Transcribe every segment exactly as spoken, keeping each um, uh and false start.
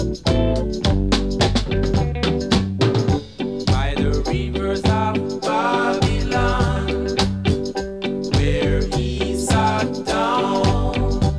By the rivers of Babylon, where he sat down,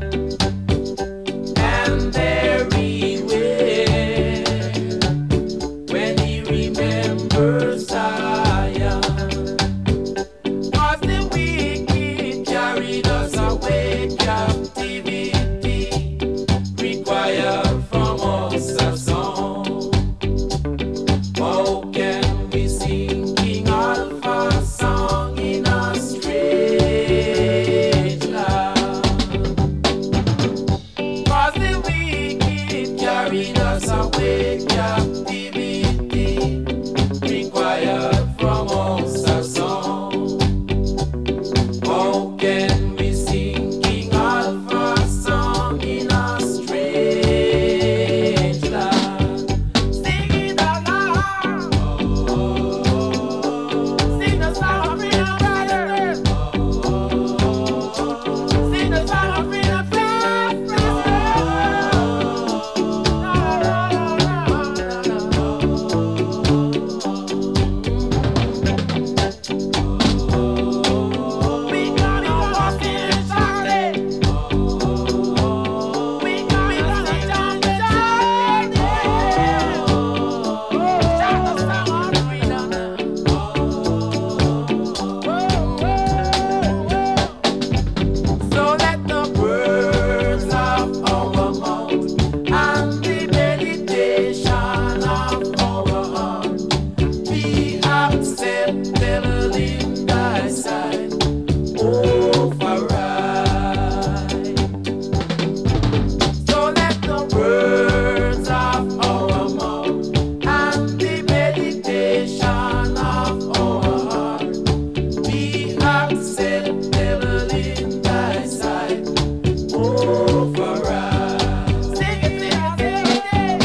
and there he wept when he remembers Zion. 'Cause the wicked carried us away captivity, require from us a song. How can we sing King Alpha's song in a strange land? 'Cause the wicked carried us away captivity, require from us a song. How can we sing King Alpha's song in a strange land? Sing it along. Sing the song of freedom, brothers. Sing the song of freedom, brothers. We gonna walk in Charlie. We gonna sing down the Charlie. Shout the song of freedom. So let the words of our mouth and the meditation of our heart be acceptable in thy sight, oh, for right. So let the words of our mouth and the meditation of our heart be acceptable in thy sight, oh, for right. Sing it, sing it, sing it.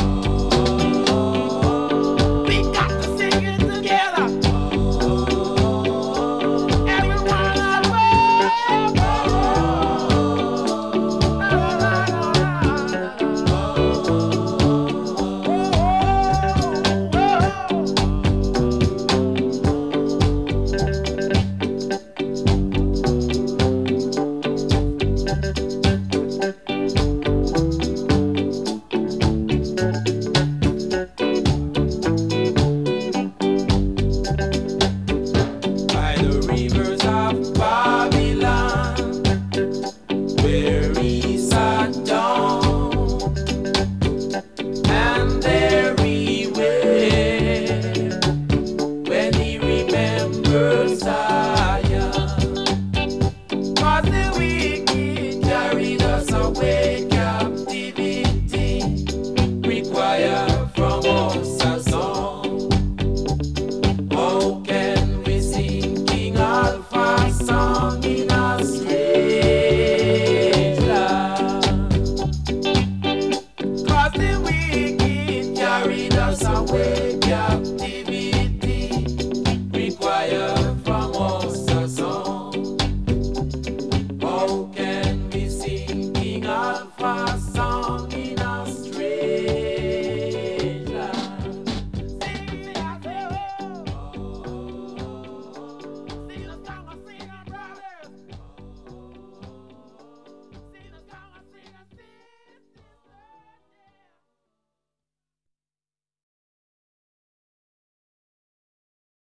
We got to sing it together. Everyone by the rivers of Babylon, where he sat down, and there he wept when he remembered Zion. 'Cause the wicked carried us away captivity, require from us a song. How can we sing King Alpha's song in a strange land? 'Cause the wicked carried us away captivity,